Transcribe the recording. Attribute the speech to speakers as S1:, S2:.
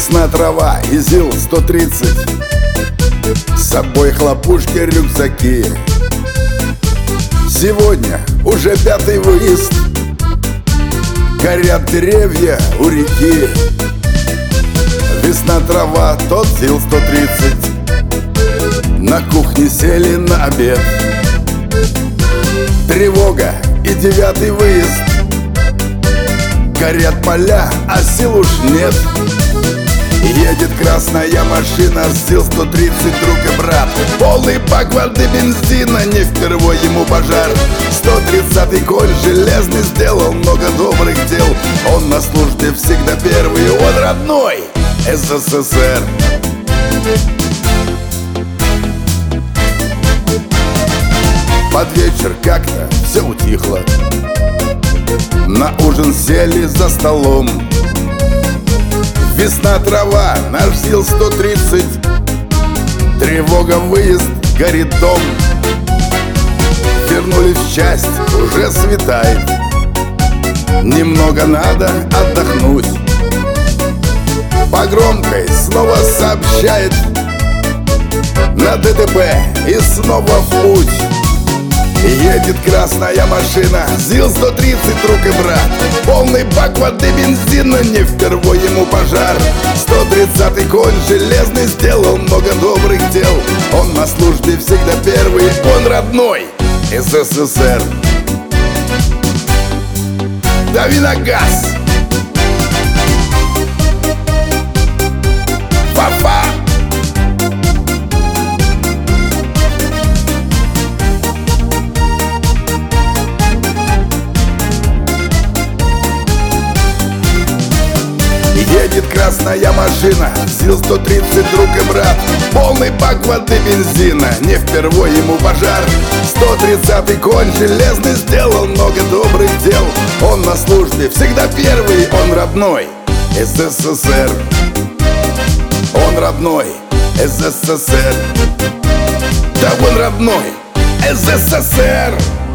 S1: Весна, трава и ЗИЛ-130, с собой хлопушки, рюкзаки. Сегодня уже 5-й выезд, горят деревья у реки. Весна, трава, тот ЗИЛ-130, на кухне сели на обед. Тревога и 9-й выезд, горят поля, а сил уж нет. Едет красная машина, ЗИЛ-130, друг и брат. Полный бак воды, бензина, не впервой ему пожар. 130-й конь железный сделал много добрых дел. Он на службе всегда первый, он родной СССР. Под вечер как-то все утихло, на ужин сели за столом. Весна, трава, наш ЗИЛ-130, тревога, выезд, горит дом. Вернулись в часть, уже светает, немного надо отдохнуть. По громкой снова сообщает на ДТП и снова в путь. Едет красная машина, ЗИЛ-130, друг и брат. Полный бак воды, бензина, не впервой ему пожар. 130-й конь железный сделал много добрых дел. Он на службе всегда первый, он родной СССР. Дави на газ! Фа-фа! Едет красная машина, ЗИЛ-130, друг и брат. Полный бак воды, бензина, не впервой ему пожар. 130-й конь железный сделал много добрых дел. Он на службе всегда первый, он родной СССР. Он родной СССР. Да он родной СССР.